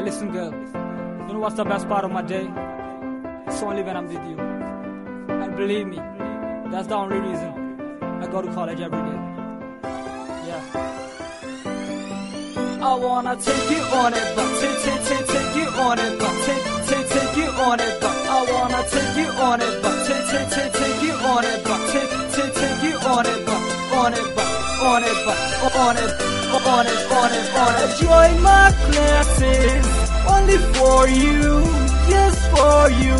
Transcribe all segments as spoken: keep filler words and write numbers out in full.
Hey, listen, girl. You know what's the best part of my day? It's only when I'm with you. And believe me, that's the only reason I go to college every day. Yeah. I wanna take you on it, but take, take, take, take you on it, but take, take, take you on it, but I wanna take you on it, but take, take, take, take you on it, but take, take, take you on it, but on it, but on it, but on it, on it, on it, on it. Join my classes only for you, just for you,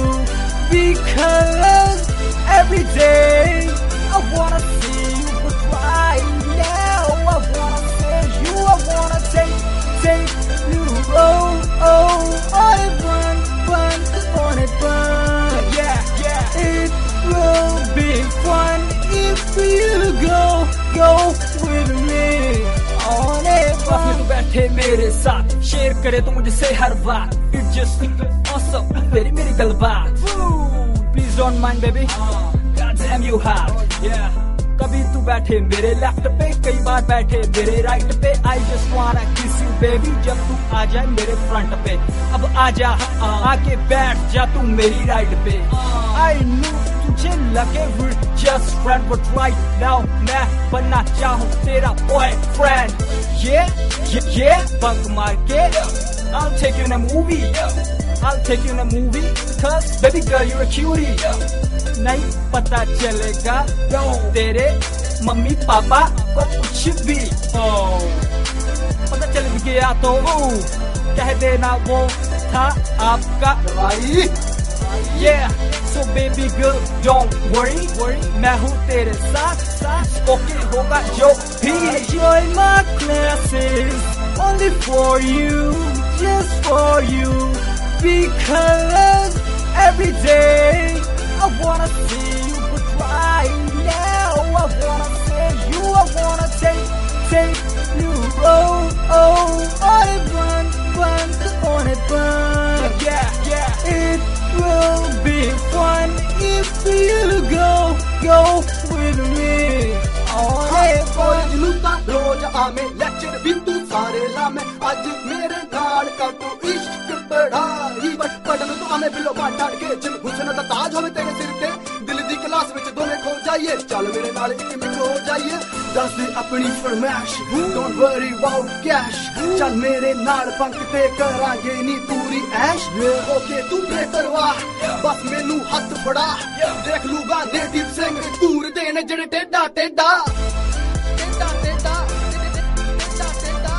because every day I wanna see you, but right now I wanna see you, I wanna take, take you, oh, oh, on it, run, run, on it, run, yeah, yeah. It will be fun if you go, go with me, on it, run. तू बैठे मेरे साथ, share करे तू मुझसे हर बात, it's just awesome, मेरी मेरी गलबात. Please don't mind baby, God damn you hot, yeah. कभी तू बैठे मेरे लेफ्ट पे, कई बार बैठे मेरे राइट पे. I just wanna kiss you baby, जब तू आ जाए मेरे फ्रंट पे. अब आजा आके बैठ जा तू मेरी राइट पे. I knew तुझे लगे we're just friend, but right now मैं बनना चाहूँ तेरा boyfriend. Yeah, yeah, yeah, bunk मार के I'll take you in a movie, I'll take you in a movie, cause baby girl you're a cutie. नहीं पता चलेगा तेरे मम्मी पापा को कुछ भी, oh. पता चल गया तो कह देना वो था आपका भाई. Yeah, so baby girl don't worry, worry. मैं हूँ तेरे साथ, साथ okay होगा जो भी. Join my classes only for you, just for you, because every day I wanna see you, but right now I wanna see you, I wanna take, take you, oh, oh, on it, run, run, on it, run, yeah, yeah. It will be fun if you go, go with me, on it, college नूं तां रोज आवें, lecture भी तू सारे लावें. अज मेरे नाल कर तू इश्क पढ़ाई, बट पढ़न तू आवें बिलो बाढ़ ढाड़ के. जिन हुस्न दा ताज होवे तेरे सिर ते, दिल दी क्लास विच दोने खो जाइए. चल मेरे नाल इक मिनट हो जाइए, दस दे अपनी फरमाइश, डोंट वरी अबाउट कैश. चल मेरे नाल पंक ते करांगे नी पूरी ऐश. ओके तू बेपरवाह, बस मैनू हथ फड़ा, देख लूगा नेटिव सिंह दूर दे ने जेड़े टेढ़ा टेढ़ा टेढ़ा टेढ़ा टेढ़ा टेढ़ा.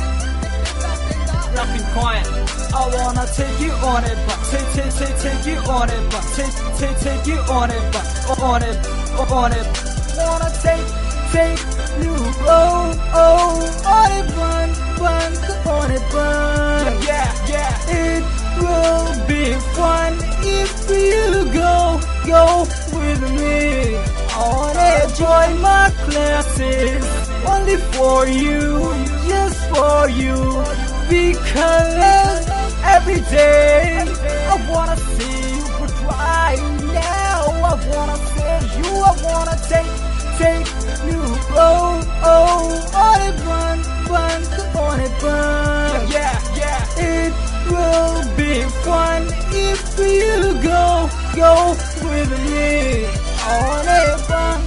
rapping quiet. I wanna take you on it, but take, take, take, take you on it, but take, take, take you on it, but on it, on it. Wanna take, take you, oh, oh, on it, run, run, on it, run. Yeah, yeah. It will be fun if you go, go with me, on it. Join my classes only for you, just for you, because every day I wanna see you, but right now I wanna see you, I wanna take, take you, oh, oh, on it, run, run, on it, run, yeah, yeah. It will be fun if you go, go with me, on it, run.